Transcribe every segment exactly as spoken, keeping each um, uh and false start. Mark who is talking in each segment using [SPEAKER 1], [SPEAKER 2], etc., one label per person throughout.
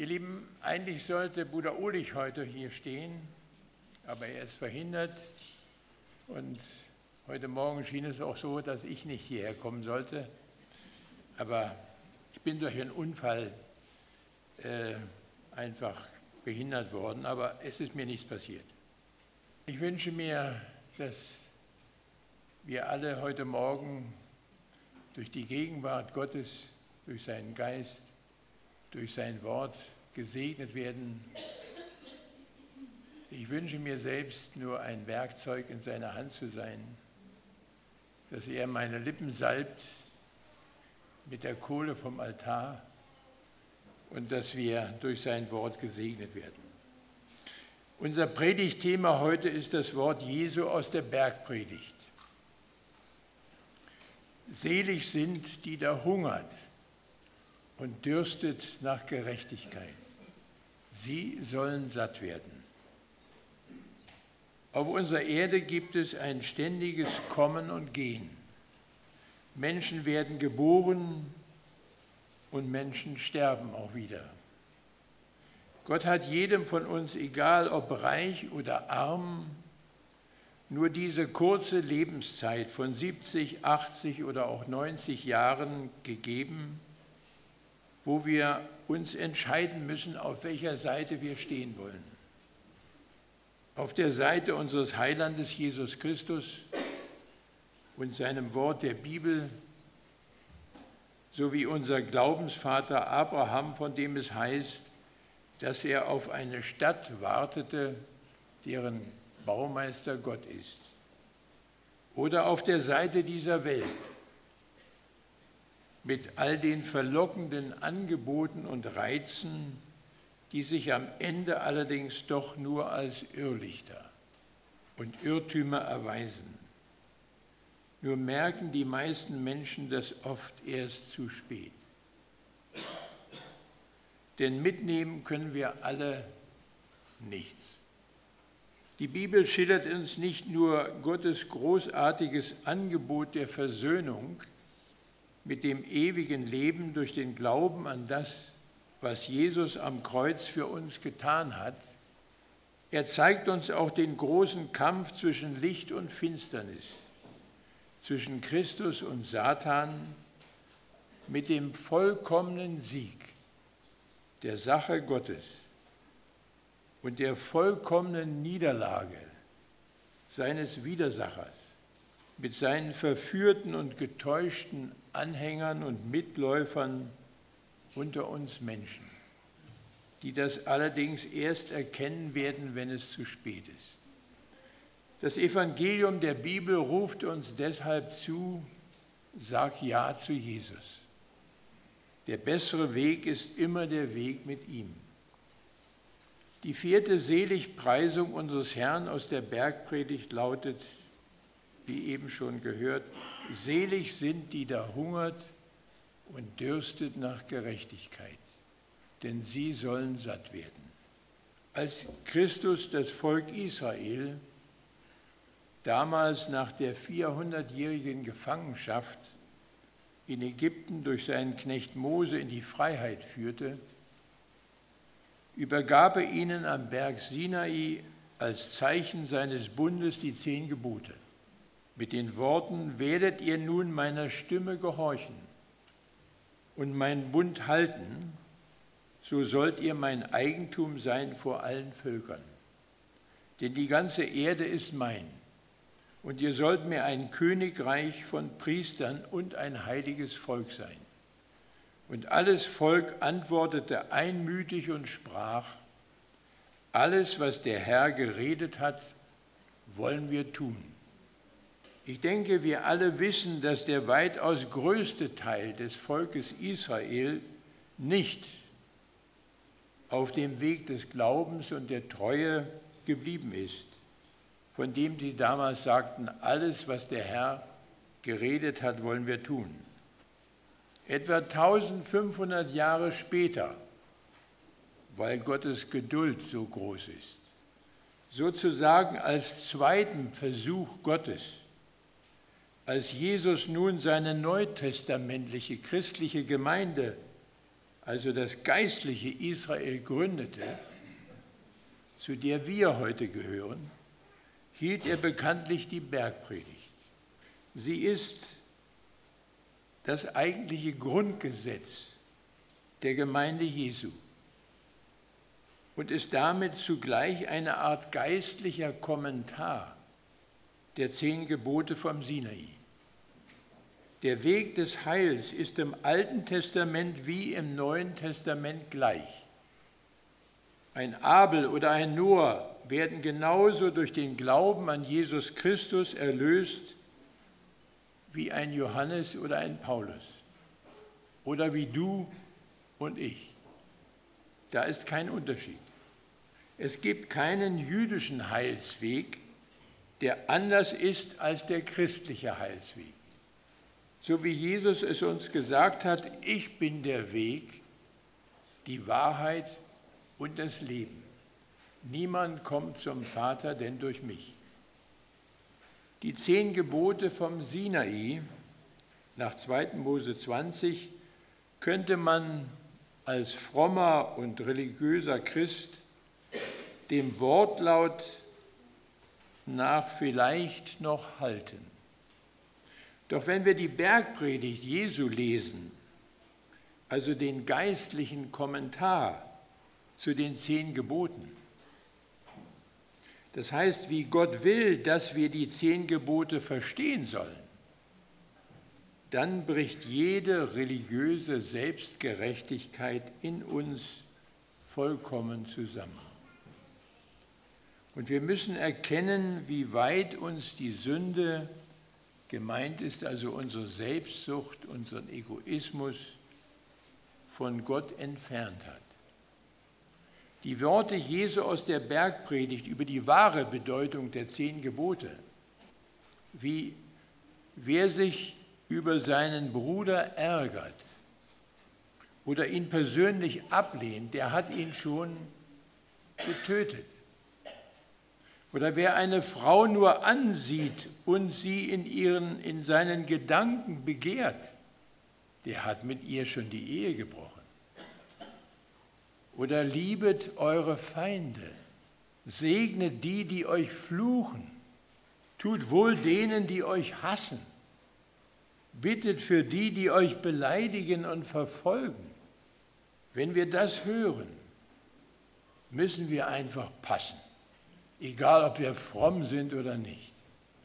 [SPEAKER 1] Ihr Lieben, eigentlich sollte Bruder Ulich heute hier stehen, aber er ist verhindert und heute Morgen schien es auch so, dass ich nicht hierher kommen sollte, aber ich bin durch einen Unfall äh, einfach behindert worden, aber es ist mir nichts passiert. Ich wünsche mir, dass wir alle heute Morgen durch die Gegenwart Gottes, durch seinen Geist, durch sein Wort gesegnet werden. Ich wünsche mir selbst nur ein Werkzeug in seiner Hand zu sein, dass er meine Lippen salbt mit der Kohle vom Altar und dass wir durch sein Wort gesegnet werden. Unser Predigtthema heute ist das Wort Jesu aus der Bergpredigt. Selig sind, die da hungert und dürstet nach Gerechtigkeit. Sie sollen satt werden. Auf unserer Erde gibt es ein ständiges Kommen und Gehen. Menschen werden geboren und Menschen sterben auch wieder. Gott hat jedem von uns, egal ob reich oder arm, nur diese kurze Lebenszeit von siebzig, achtzig oder auch neunzig Jahren gegeben, wo wir uns entscheiden müssen, auf welcher Seite wir stehen wollen. Auf der Seite unseres Heilandes Jesus Christus und seinem Wort der Bibel, sowie unser Glaubensvater Abraham, von dem es heißt, dass er auf eine Stadt wartete, deren Baumeister Gott ist. Oder auf der Seite dieser Welt, mit all den verlockenden Angeboten und Reizen, die sich am Ende allerdings doch nur als Irrlichter und Irrtümer erweisen. Nur merken die meisten Menschen das oft erst zu spät. Denn mitnehmen können wir alle nichts. Die Bibel schildert uns nicht nur Gottes großartiges Angebot der Versöhnung mit dem ewigen Leben durch den Glauben an das, was Jesus am Kreuz für uns getan hat. Er zeigt uns auch den großen Kampf zwischen Licht und Finsternis, zwischen Christus und Satan, mit dem vollkommenen Sieg der Sache Gottes und der vollkommenen Niederlage seines Widersachers mit seinen verführten und getäuschten Anhängern und Mitläufern unter uns Menschen, die das allerdings erst erkennen werden, wenn es zu spät ist. Das Evangelium der Bibel ruft uns deshalb zu, sag Ja zu Jesus. Der bessere Weg ist immer der Weg mit ihm. Die vierte Seligpreisung unseres Herrn aus der Bergpredigt lautet, wie eben schon gehört, selig sind, die da hungert und dürstet nach Gerechtigkeit, denn sie sollen satt werden. Als Christus das Volk Israel damals nach der vierhundertjährigen Gefangenschaft in Ägypten durch seinen Knecht Mose in die Freiheit führte, übergab er ihnen am Berg Sinai als Zeichen seines Bundes die zehn Gebote. Mit den Worten, werdet ihr nun meiner Stimme gehorchen und meinen Bund halten, so sollt ihr mein Eigentum sein vor allen Völkern. Denn die ganze Erde ist mein. Und ihr sollt mir ein Königreich von Priestern und ein heiliges Volk sein. Und alles Volk antwortete einmütig und sprach, alles, was der Herr geredet hat, wollen wir tun. Ich denke, wir alle wissen, dass der weitaus größte Teil des Volkes Israel nicht auf dem Weg des Glaubens und der Treue geblieben ist, von dem sie damals sagten, alles, was der Herr geredet hat, wollen wir tun. Etwa eintausendfünfhundert Jahre später, weil Gottes Geduld so groß ist, sozusagen als zweiten Versuch Gottes, als Jesus nun seine neutestamentliche christliche Gemeinde also das geistliche Israel gründete, zu der wir heute gehören, hielt er bekanntlich die Bergpredigt. Sie ist das eigentliche Grundgesetz der Gemeinde Jesu und ist damit zugleich eine Art geistlicher Kommentar der zehn Gebote vom Sinai. Der Weg des Heils ist im Alten Testament wie im Neuen Testament gleich. Ein Abel oder ein Noah werden genauso durch den Glauben an Jesus Christus erlöst wie ein Johannes oder ein Paulus oder wie du und ich. Da ist kein Unterschied. Es gibt keinen jüdischen Heilsweg, der anders ist als der christliche Heilsweg. So wie Jesus es uns gesagt hat, ich bin der Weg, die Wahrheit und das Leben. Niemand kommt zum Vater, denn durch mich. Die zehn Gebote vom Sinai nach zweiten Mose zwanzig könnte man als frommer und religiöser Christ dem Wortlaut nach vielleicht noch halten. Doch wenn wir die Bergpredigt Jesu lesen, also den geistlichen Kommentar zu den zehn Geboten, das heißt, wie Gott will, dass wir die zehn Gebote verstehen sollen, dann bricht jede religiöse Selbstgerechtigkeit in uns vollkommen zusammen. Und wir müssen erkennen, wie weit uns die Sünde, gemeint ist also unsere Selbstsucht, unseren Egoismus, von Gott entfernt hat. Die Worte Jesu aus der Bergpredigt über die wahre Bedeutung der zehn Gebote, wie wer sich über seinen Bruder ärgert oder ihn persönlich ablehnt, der hat ihn schon getötet. Oder wer eine Frau nur ansieht und sie in, ihren, in seinen Gedanken begehrt, der hat mit ihr schon die Ehe gebrochen. Oder liebet eure Feinde, segnet die, die euch fluchen, tut wohl denen, die euch hassen, bittet für die, die euch beleidigen und verfolgen. Wenn wir das hören, müssen wir einfach passen, egal ob wir fromm sind oder nicht.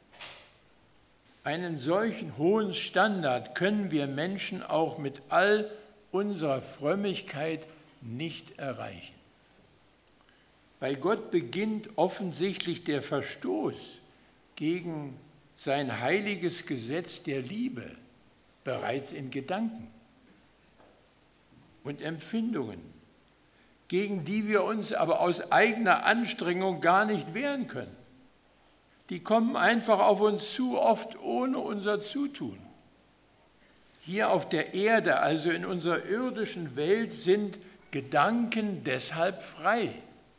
[SPEAKER 1] Einen solchen hohen Standard können wir Menschen auch mit all unserer Frömmigkeit nicht erreichen. Bei Gott beginnt offensichtlich der Verstoß gegen sein heiliges Gesetz der Liebe bereits in Gedanken und Empfindungen, gegen die wir uns aber aus eigener Anstrengung gar nicht wehren können. Die kommen einfach auf uns zu, oft ohne unser Zutun. Hier auf der Erde, also in unserer irdischen Welt, sind Gedanken deshalb frei.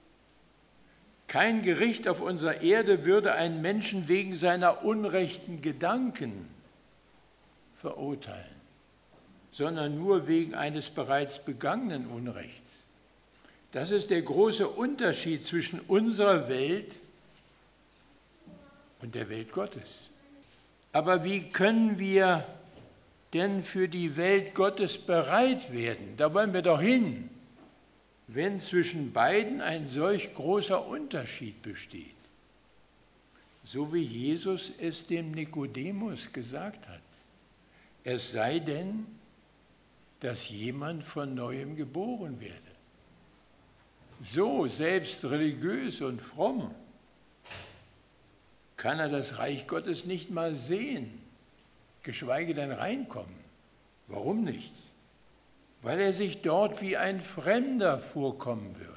[SPEAKER 1] Kein Gericht auf unserer Erde würde einen Menschen wegen seiner unrechten Gedanken verurteilen, sondern nur wegen eines bereits begangenen Unrechts. Das ist der große Unterschied zwischen unserer Welt und der Welt Gottes. Aber wie können wir denn für die Welt Gottes bereit werden? Da wollen wir doch hin, wenn zwischen beiden ein solch großer Unterschied besteht. So wie Jesus es dem Nikodemus gesagt hat. Es sei denn, dass jemand von Neuem geboren werde. So selbst religiös und fromm kann er das Reich Gottes nicht mal sehen, geschweige denn reinkommen. Warum nicht? Weil er sich dort wie ein Fremder vorkommen würde,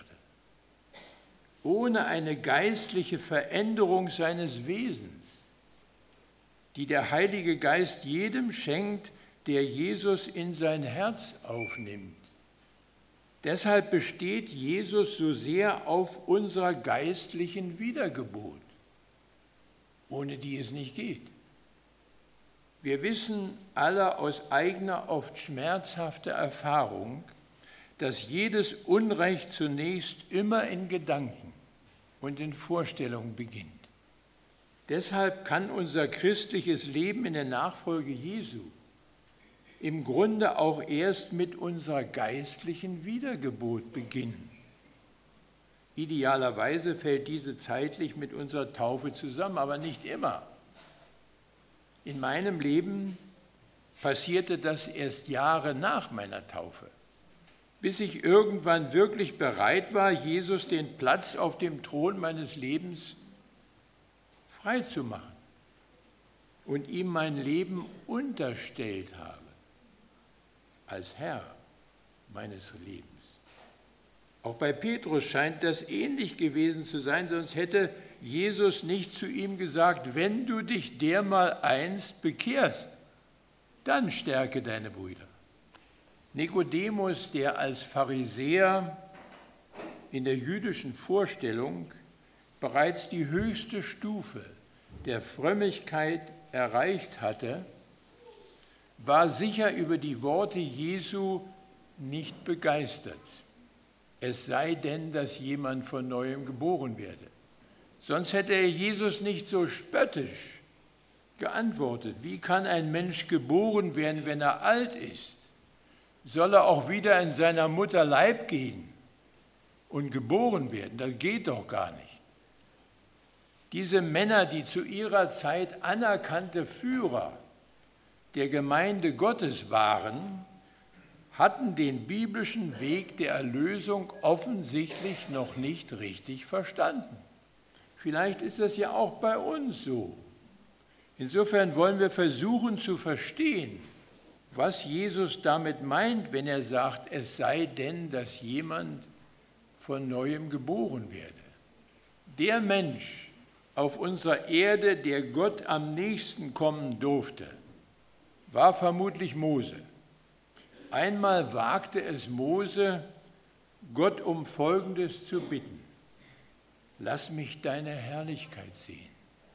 [SPEAKER 1] ohne eine geistliche Veränderung seines Wesens, die der Heilige Geist jedem schenkt, der Jesus in sein Herz aufnimmt. Deshalb besteht Jesus so sehr auf unserer geistlichen Wiedergeburt, ohne die es nicht geht. Wir wissen alle aus eigener, oft schmerzhafter Erfahrung, dass jedes Unrecht zunächst immer in Gedanken und in Vorstellungen beginnt. Deshalb kann unser christliches Leben in der Nachfolge Jesu im Grunde auch erst mit unserer geistlichen Wiedergeburt beginnen. Idealerweise fällt diese zeitlich mit unserer Taufe zusammen, aber nicht immer. In meinem Leben passierte das erst Jahre nach meiner Taufe, bis ich irgendwann wirklich bereit war, Jesus den Platz auf dem Thron meines Lebens freizumachen und ihm mein Leben unterstellt habe, als Herr meines Lebens. Auch bei Petrus scheint das ähnlich gewesen zu sein, sonst hätte Jesus nicht zu ihm gesagt, wenn du dich dermaleinst bekehrst, dann stärke deine Brüder. Nikodemus, der als Pharisäer in der jüdischen Vorstellung bereits die höchste Stufe der Frömmigkeit erreicht hatte, war sicher über die Worte Jesu nicht begeistert. Es sei denn, dass jemand von Neuem geboren werde. Sonst hätte er Jesus nicht so spöttisch geantwortet. Wie kann ein Mensch geboren werden, wenn er alt ist? Soll er auch wieder in seiner Mutter Leib gehen und geboren werden? Das geht doch gar nicht. Diese Männer, die zu ihrer Zeit anerkannte Führer der Gemeinde Gottes waren, hatten den biblischen Weg der Erlösung offensichtlich noch nicht richtig verstanden. Vielleicht ist das ja auch bei uns so. Insofern wollen wir versuchen zu verstehen, was Jesus damit meint, wenn er sagt, es sei denn, dass jemand von Neuem geboren werde. Der Mensch auf unserer Erde, der Gott am nächsten kommen durfte, war vermutlich Mose. Einmal wagte es Mose, Gott um Folgendes zu bitten: Lass mich deine Herrlichkeit sehen.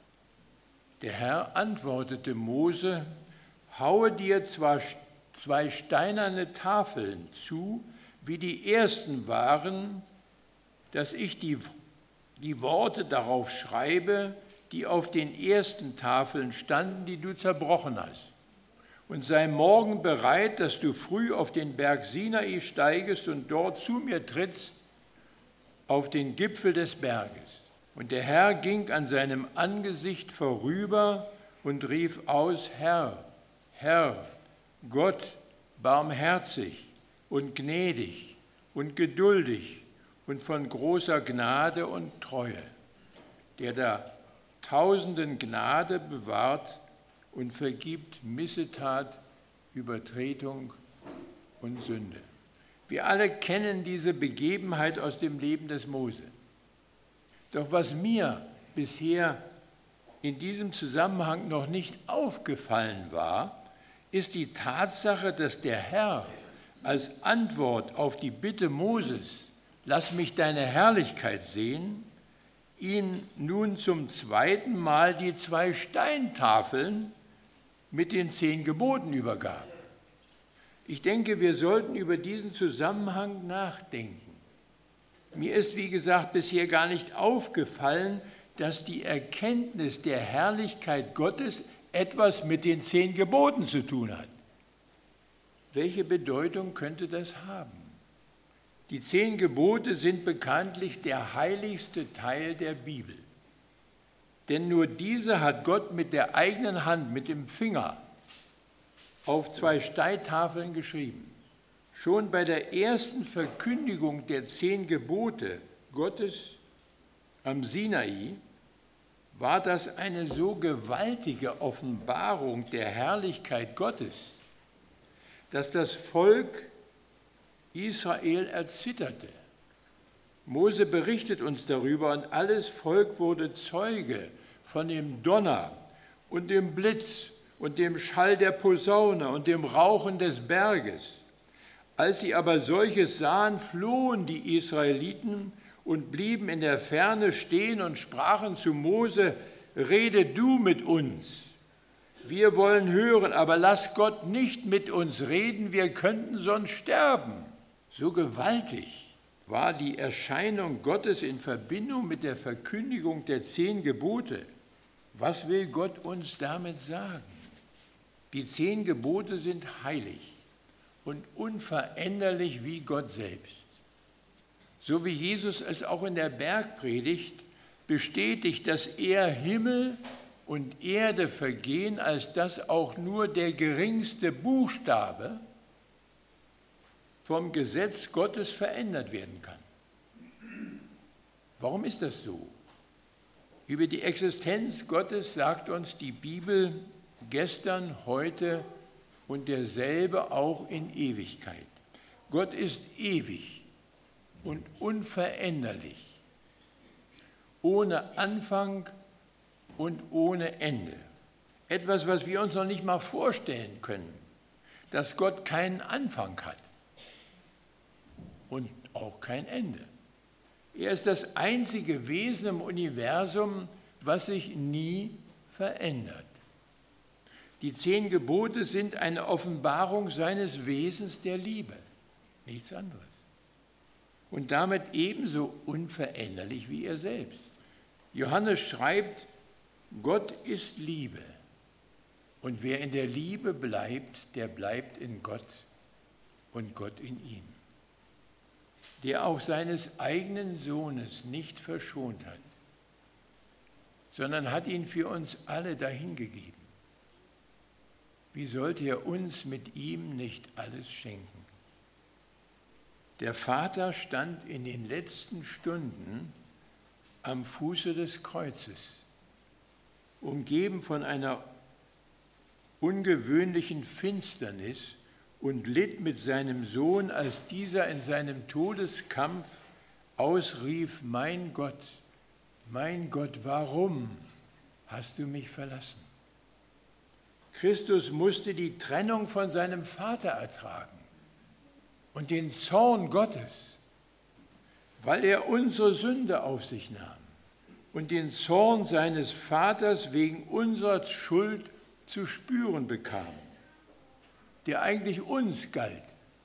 [SPEAKER 1] Der Herr antwortete Mose: Haue dir zwar zwei steinerne Tafeln zu, wie die ersten waren, dass ich die, die Worte darauf schreibe, die auf den ersten Tafeln standen, die du zerbrochen hast. Und sei morgen bereit, dass du früh auf den Berg Sinai steigest und dort zu mir trittst, auf den Gipfel des Berges. Und der Herr ging an seinem Angesicht vorüber und rief aus: Herr, Herr, Gott, barmherzig und gnädig und geduldig und von großer Gnade und Treue, der da Tausenden Gnade bewahrt und vergibt Missetat, Übertretung und Sünde. Wir alle kennen diese Begebenheit aus dem Leben des Mose. Doch was mir bisher in diesem Zusammenhang noch nicht aufgefallen war, ist die Tatsache, dass der Herr als Antwort auf die Bitte Moses, lass mich deine Herrlichkeit sehen, ihn nun zum zweiten Mal die zwei Steintafeln mit den zehn Geboten übergab. Ich denke, wir sollten über diesen Zusammenhang nachdenken. Mir ist, wie gesagt, bisher gar nicht aufgefallen, dass die Erkenntnis der Herrlichkeit Gottes etwas mit den zehn Geboten zu tun hat. Welche Bedeutung könnte das haben? Die zehn Gebote sind bekanntlich der heiligste Teil der Bibel. Denn nur diese hat Gott mit der eigenen Hand, mit dem Finger, auf zwei Steintafeln geschrieben. Schon bei der ersten Verkündigung der zehn Gebote Gottes am Sinai war das eine so gewaltige Offenbarung der Herrlichkeit Gottes, dass das Volk Israel erzitterte. Mose berichtet uns darüber, und alles Volk wurde Zeuge von dem Donner und dem Blitz und dem Schall der Posaune und dem Rauchen des Berges. Als sie aber solches sahen, flohen die Israeliten und blieben in der Ferne stehen und sprachen zu Mose: Rede du mit uns. Wir wollen hören, aber lass Gott nicht mit uns reden, wir könnten sonst sterben. So gewaltig war die Erscheinung Gottes in Verbindung mit der Verkündigung der zehn Gebote. Was will Gott uns damit sagen? Die zehn Gebote sind heilig und unveränderlich wie Gott selbst. So wie Jesus es auch in der Bergpredigt bestätigt, dass er Himmel und Erde vergehen, als dass auch nur der geringste Buchstabe vom Gesetz Gottes verändert werden kann. Warum ist das so? Über die Existenz Gottes sagt uns die Bibel gestern, heute und derselbe auch in Ewigkeit. Gott ist ewig und unveränderlich, ohne Anfang und ohne Ende. Etwas, was wir uns noch nicht mal vorstellen können, dass Gott keinen Anfang hat und auch kein Ende. Er ist das einzige Wesen im Universum, was sich nie verändert. Die zehn Gebote sind eine Offenbarung seines Wesens der Liebe, nichts anderes. Und damit ebenso unveränderlich wie er selbst. Johannes schreibt, Gott ist Liebe und wer in der Liebe bleibt, der bleibt in Gott und Gott in ihm. Der auch seines eigenen Sohnes nicht verschont hat, sondern hat ihn für uns alle dahingegeben. Wie sollte er uns mit ihm nicht alles schenken? Der Vater stand in den letzten Stunden am Fuße des Kreuzes, umgeben von einer ungewöhnlichen Finsternis und litt mit seinem Sohn, als dieser in seinem Todeskampf ausrief, mein Gott, mein Gott, warum hast du mich verlassen? Christus musste die Trennung von seinem Vater ertragen und den Zorn Gottes, weil er unsere Sünde auf sich nahm und den Zorn seines Vaters wegen unserer Schuld zu spüren bekam, der eigentlich uns galt.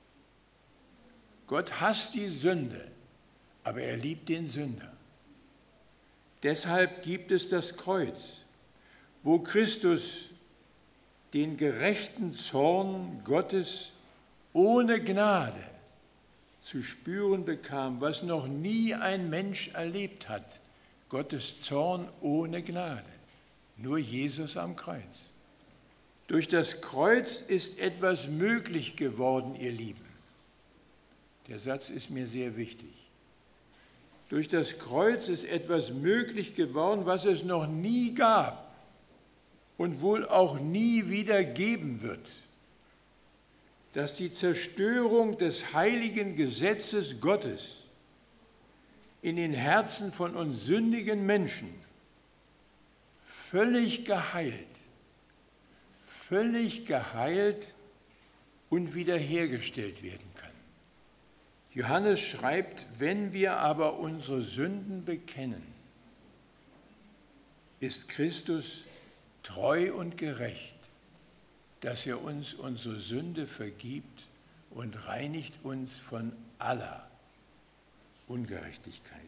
[SPEAKER 1] Gott hasst die Sünde, aber er liebt den Sünder. Deshalb gibt es das Kreuz, wo Christus den gerechten Zorn Gottes ohne Gnade zu spüren bekam, was noch nie ein Mensch erlebt hat. Gottes Zorn ohne Gnade, nur Jesus am Kreuz. Durch das Kreuz ist etwas möglich geworden, ihr Lieben. Der Satz ist mir sehr wichtig. Durch das Kreuz ist etwas möglich geworden, was es noch nie gab und wohl auch nie wieder geben wird. Dass die Zerstörung des heiligen Gesetzes Gottes in den Herzen von uns sündigen Menschen völlig geheilt, völlig geheilt und wiederhergestellt werden kann. Johannes schreibt, wenn wir aber unsere Sünden bekennen, ist Christus treu und gerecht, dass er uns unsere Sünde vergibt und reinigt uns von aller Ungerechtigkeit.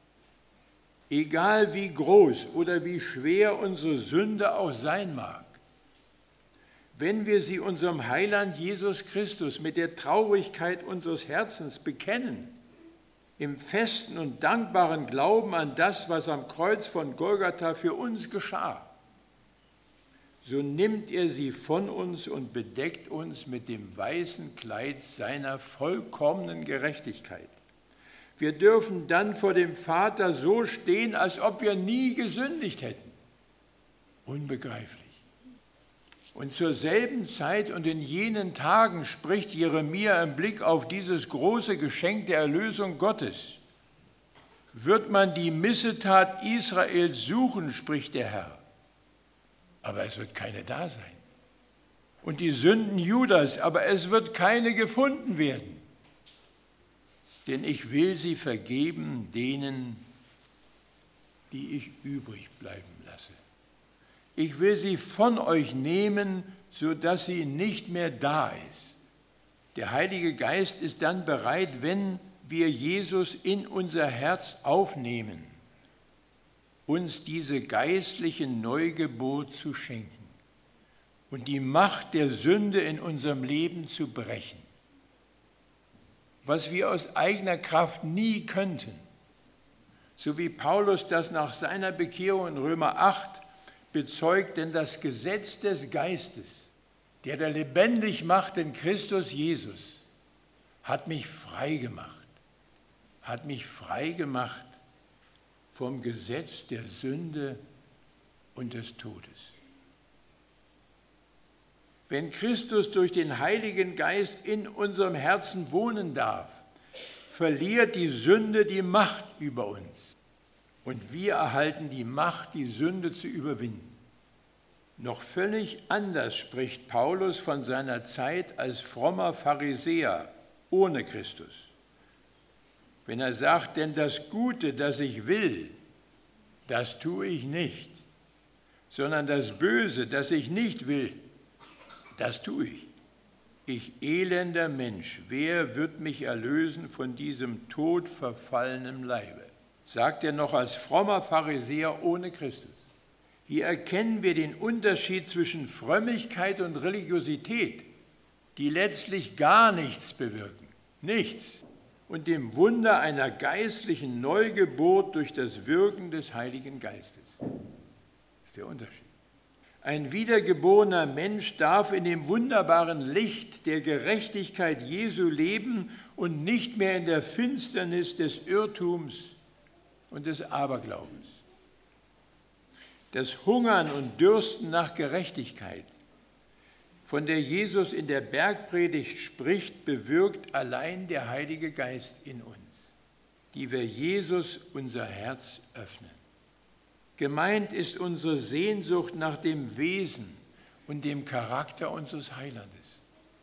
[SPEAKER 1] Egal wie groß oder wie schwer unsere Sünde auch sein mag, wenn wir sie unserem Heiland Jesus Christus mit der Traurigkeit unseres Herzens bekennen, im festen und dankbaren Glauben an das, was am Kreuz von Golgatha für uns geschah, so nimmt er sie von uns und bedeckt uns mit dem weißen Kleid seiner vollkommenen Gerechtigkeit. Wir dürfen dann vor dem Vater so stehen, als ob wir nie gesündigt hätten. Unbegreiflich. Und zur selben Zeit und in jenen Tagen spricht Jeremia im Blick auf dieses große Geschenk der Erlösung Gottes. Wird man die Missetat Israels suchen, spricht der Herr, aber es wird keine da sein. Und die Sünden Judas, aber es wird keine gefunden werden. Denn ich will sie vergeben denen, die ich übrig bleiben lasse. Ich will sie von euch nehmen, sodass sie nicht mehr da ist. Der Heilige Geist ist dann bereit, wenn wir Jesus in unser Herz aufnehmen, uns diese geistliche Neugeburt zu schenken und die Macht der Sünde in unserem Leben zu brechen, was wir aus eigener Kraft nie könnten. So wie Paulus das nach seiner Bekehrung in Römer acht bezeugt, denn das Gesetz des Geistes, der da lebendig macht in Christus Jesus, hat mich frei gemacht, hat mich frei gemacht vom Gesetz der Sünde und des Todes. Wenn Christus durch den Heiligen Geist in unserem Herzen wohnen darf, verliert die Sünde die Macht über uns und wir erhalten die Macht, die Sünde zu überwinden. Noch völlig anders spricht Paulus von seiner Zeit als frommer Pharisäer ohne Christus. Wenn er sagt, denn das Gute, das ich will, das tue ich nicht, sondern das Böse, das ich nicht will, das tue ich. Ich elender Mensch, wer wird mich erlösen von diesem todverfallenen Leibe? Sagt er noch als frommer Pharisäer ohne Christus. Hier erkennen wir den Unterschied zwischen Frömmigkeit und Religiosität, die letztlich gar nichts bewirken, nichts, und dem Wunder einer geistlichen Neugeburt durch das Wirken des Heiligen Geistes. Das ist der Unterschied. Ein wiedergeborener Mensch darf in dem wunderbaren Licht der Gerechtigkeit Jesu leben und nicht mehr in der Finsternis des Irrtums und des Aberglaubens. Das Hungern und Dürsten nach Gerechtigkeit, von der Jesus in der Bergpredigt spricht, bewirkt allein der Heilige Geist in uns, die wir Jesus unser Herz öffnen. Gemeint ist unsere Sehnsucht nach dem Wesen und dem Charakter unseres Heilandes,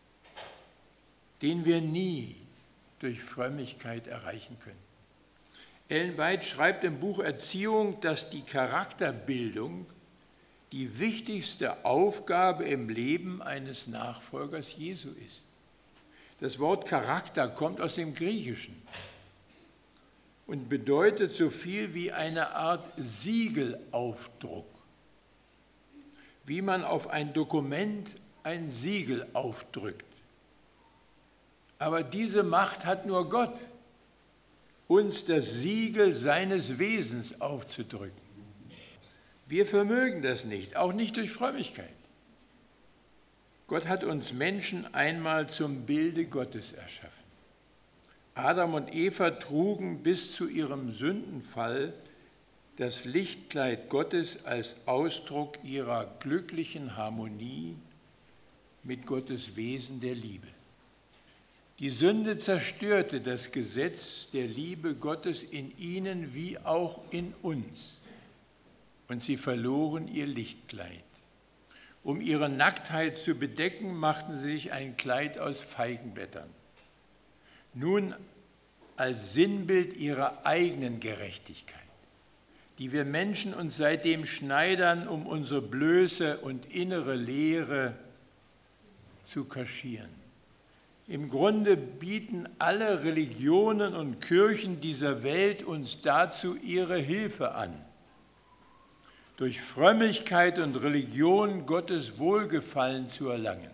[SPEAKER 1] den wir nie durch Frömmigkeit erreichen können. Ellen White schreibt im Buch Erziehung, dass die Charakterbildung die wichtigste Aufgabe im Leben eines Nachfolgers Jesu ist. Das Wort Charakter kommt aus dem Griechischen und bedeutet so viel wie eine Art Siegelaufdruck, wie man auf ein Dokument ein Siegel aufdrückt. Aber diese Macht hat nur Gott, uns das Siegel seines Wesens aufzudrücken. Wir vermögen das nicht, auch nicht durch Frömmigkeit. Gott hat uns Menschen einmal zum Bilde Gottes erschaffen. Adam und Eva trugen bis zu ihrem Sündenfall das Lichtkleid Gottes als Ausdruck ihrer glücklichen Harmonie mit Gottes Wesen der Liebe. Die Sünde zerstörte das Gesetz der Liebe Gottes in ihnen wie auch in uns. Und sie verloren ihr Lichtkleid. Um ihre Nacktheit zu bedecken, machten sie sich ein Kleid aus Feigenblättern. Nun als Sinnbild ihrer eigenen Gerechtigkeit, die wir Menschen uns seitdem schneidern, um unsere Blöße und innere Leere zu kaschieren. Im Grunde bieten alle Religionen und Kirchen dieser Welt uns dazu ihre Hilfe an, durch Frömmigkeit und Religion Gottes Wohlgefallen zu erlangen.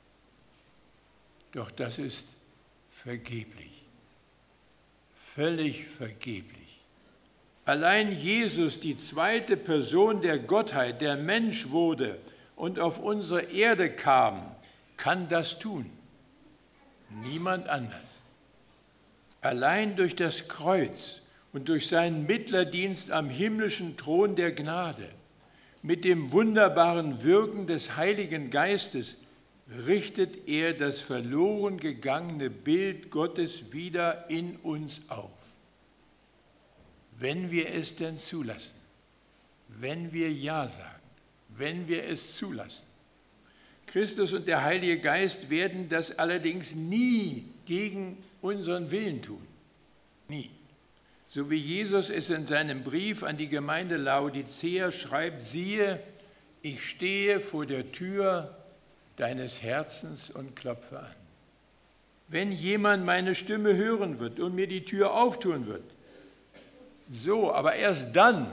[SPEAKER 1] Doch das ist vergeblich, völlig vergeblich. Allein Jesus, die zweite Person der Gottheit, der Mensch wurde und auf unsere Erde kam, kann das tun. Niemand anders. Allein durch das Kreuz und durch seinen Mittlerdienst am himmlischen Thron der Gnade, mit dem wunderbaren Wirken des Heiligen Geistes, richtet er das verloren gegangene Bild Gottes wieder in uns auf. Wenn wir es denn zulassen, wenn wir Ja sagen, wenn wir es zulassen. Christus und der Heilige Geist werden das allerdings nie gegen unseren Willen tun. Nie. So wie Jesus es in seinem Brief an die Gemeinde Laodicea schreibt, siehe, ich stehe vor der Tür deines Herzens und klopfe an. wenn jemand meine Stimme hören wird und mir die Tür auftun wird. So, aber erst dann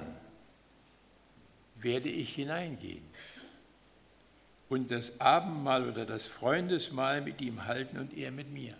[SPEAKER 1] werde ich hineingehen und das Abendmahl oder das Freundesmahl mit ihm halten und er mit mir.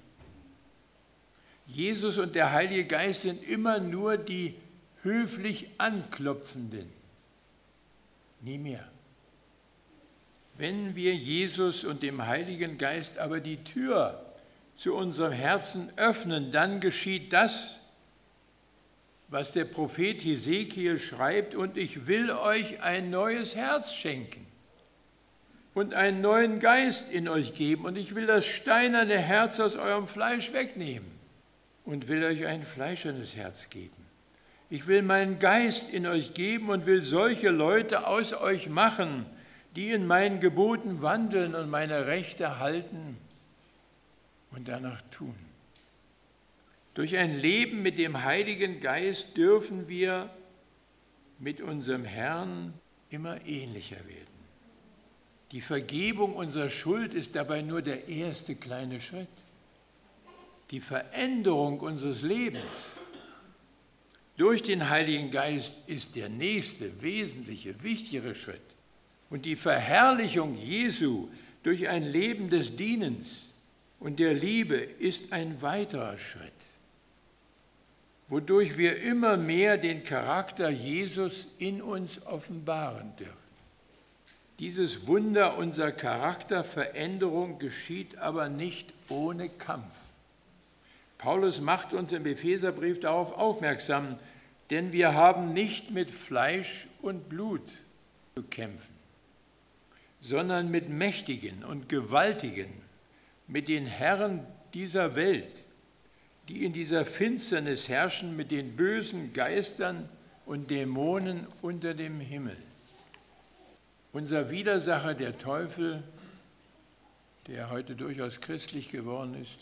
[SPEAKER 1] Jesus und der Heilige Geist sind immer nur die höflich Anklopfenden, nie mehr. Wenn wir Jesus und dem Heiligen Geist aber die Tür zu unserem Herzen öffnen, dann geschieht das, was der Prophet Hesekiel schreibt: und ich will euch ein neues Herz schenken und einen neuen Geist in euch geben, und ich will das steinerne Herz aus eurem Fleisch wegnehmen und will euch ein fleischernes Herz geben. Ich will meinen Geist in euch geben und will solche Leute aus euch machen, die in meinen Geboten wandeln und meine Rechte halten und danach tun. Durch ein Leben mit dem Heiligen Geist dürfen wir mit unserem Herrn immer ähnlicher werden. Die Vergebung unserer Schuld ist dabei nur der erste kleine Schritt. Die Veränderung unseres Lebens durch den Heiligen Geist ist der nächste, wesentliche, wichtigere Schritt. Und die Verherrlichung Jesu durch ein Leben des Dienens und der Liebe ist ein weiterer Schritt, wodurch wir immer mehr den Charakter Jesus in uns offenbaren dürfen. Dieses Wunder unserer Charakterveränderung geschieht aber nicht ohne Kampf. Paulus macht uns im Epheserbrief darauf aufmerksam, denn wir haben nicht mit Fleisch und Blut zu kämpfen, sondern mit Mächtigen und Gewaltigen, mit den Herren dieser Welt, die in dieser Finsternis herrschen, mit den bösen Geistern und Dämonen unter dem Himmel. Unser Widersacher, der Teufel, der heute durchaus christlich geworden ist,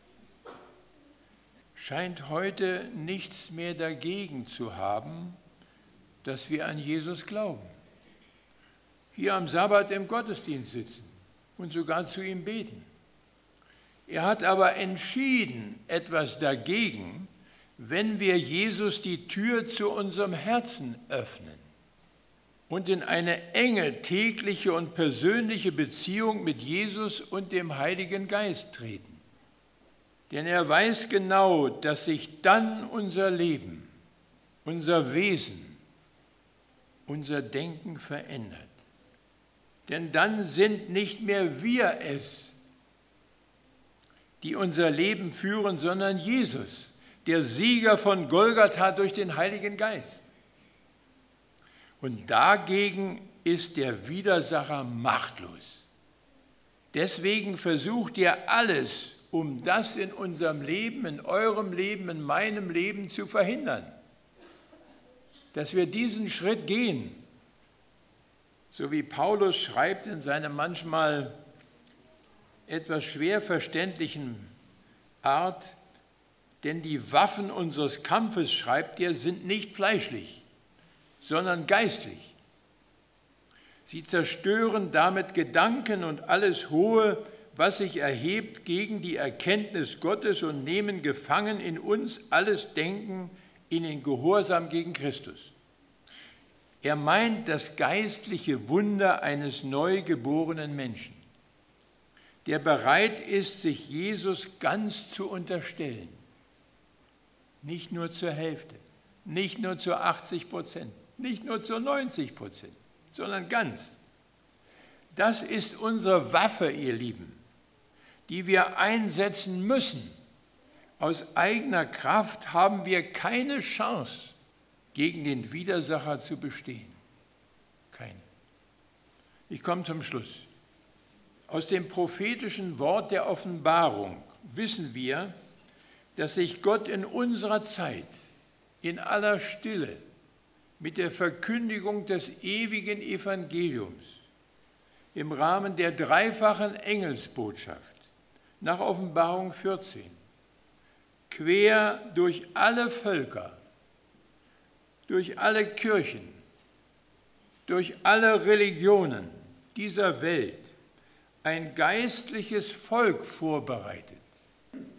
[SPEAKER 1] scheint heute nichts mehr dagegen zu haben, dass wir an Jesus glauben, hier am Sabbat im Gottesdienst sitzen und sogar zu ihm beten. Er hat aber entschieden etwas dagegen, wenn wir Jesus die Tür zu unserem Herzen öffnen und in eine enge tägliche und persönliche Beziehung mit Jesus und dem Heiligen Geist treten. Denn er weiß genau, dass sich dann unser Leben, unser Wesen, unser Denken verändert. Denn dann sind nicht mehr wir es, die unser Leben führen, sondern Jesus, der Sieger von Golgatha durch den Heiligen Geist. Und dagegen ist der Widersacher machtlos. Deswegen versucht er alles, um das in unserem Leben, in eurem Leben, in meinem Leben zu verhindern. Dass wir diesen Schritt gehen, so wie Paulus schreibt in seiner manchmal etwas schwer verständlichen Art, denn die Waffen unseres Kampfes, schreibt er, sind nicht fleischlich, sondern geistlich. Sie zerstören damit Gedanken und alles Hohe, was sich erhebt gegen die Erkenntnis Gottes, und nehmen gefangen in uns alles Denken in den Gehorsam gegen Christus. Er meint das geistliche Wunder eines neugeborenen Menschen, der bereit ist, sich Jesus ganz zu unterstellen. Nicht nur zur Hälfte, nicht nur zu achtzig Prozent, nicht nur zu neunzig Prozent, sondern ganz. Das ist unsere Waffe, ihr Lieben, die wir einsetzen müssen. Aus eigener Kraft haben wir keine Chance, gegen den Widersacher zu bestehen. Keine. Ich komme zum Schluss. Aus dem prophetischen Wort der Offenbarung wissen wir, dass sich Gott in unserer Zeit, in aller Stille, mit der Verkündigung des ewigen Evangeliums im Rahmen der dreifachen Engelsbotschaft nach Offenbarung vierzehn quer durch alle Völker, durch alle Kirchen, durch alle Religionen dieser Welt ein geistliches Volk vorbereitet,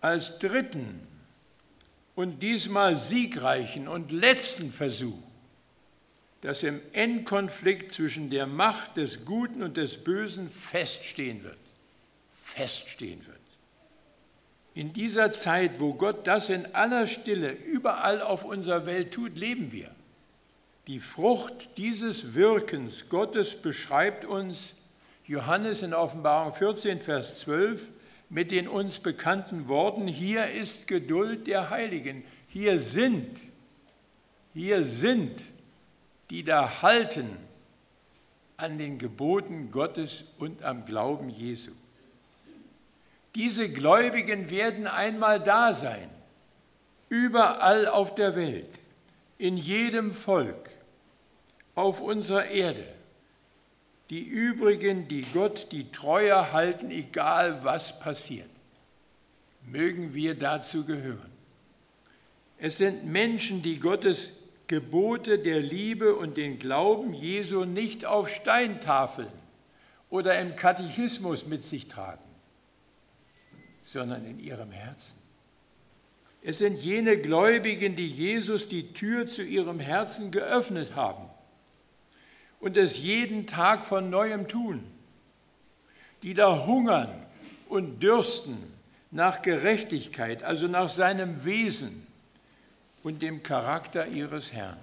[SPEAKER 1] als dritten und diesmal siegreichen und letzten Versuch, dass im Endkonflikt zwischen der Macht des Guten und des Bösen feststehen wird. Feststehen wird. In dieser Zeit, wo Gott das in aller Stille überall auf unserer Welt tut, leben wir. Die Frucht dieses Wirkens Gottes beschreibt uns Johannes in Offenbarung vierzehn, Vers zwölf, mit den uns bekannten Worten: Hier ist Geduld der Heiligen. Hier sind, hier sind, die da halten an den Geboten Gottes und am Glauben Jesu. Diese Gläubigen werden einmal da sein, überall auf der Welt, in jedem Volk, auf unserer Erde. Die übrigen, die Gott die Treue halten, egal was passiert. Mögen wir dazu gehören. Es sind Menschen, die Gottes Gebote der Liebe und den Glauben Jesu nicht auf Steintafeln oder im Katechismus mit sich tragen, sondern in ihrem Herzen. Es sind jene Gläubigen, die Jesus die Tür zu ihrem Herzen geöffnet haben und es jeden Tag von Neuem tun, die da hungern und dürsten nach Gerechtigkeit, also nach seinem Wesen und dem Charakter ihres Herrn.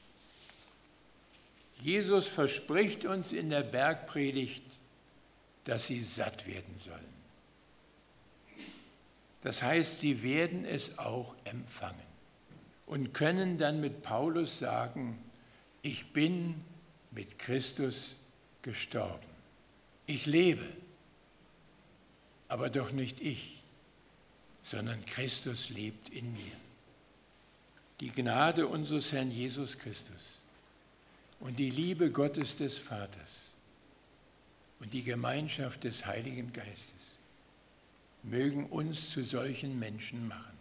[SPEAKER 1] Jesus verspricht uns in der Bergpredigt, dass sie satt werden sollen. Das heißt, sie werden es auch empfangen und können dann mit Paulus sagen: Ich bin mit Christus gestorben. Ich lebe, aber doch nicht ich, sondern Christus lebt in mir. Die Gnade unseres Herrn Jesus Christus und die Liebe Gottes des Vaters und die Gemeinschaft des Heiligen Geistes mögen uns zu solchen Menschen machen.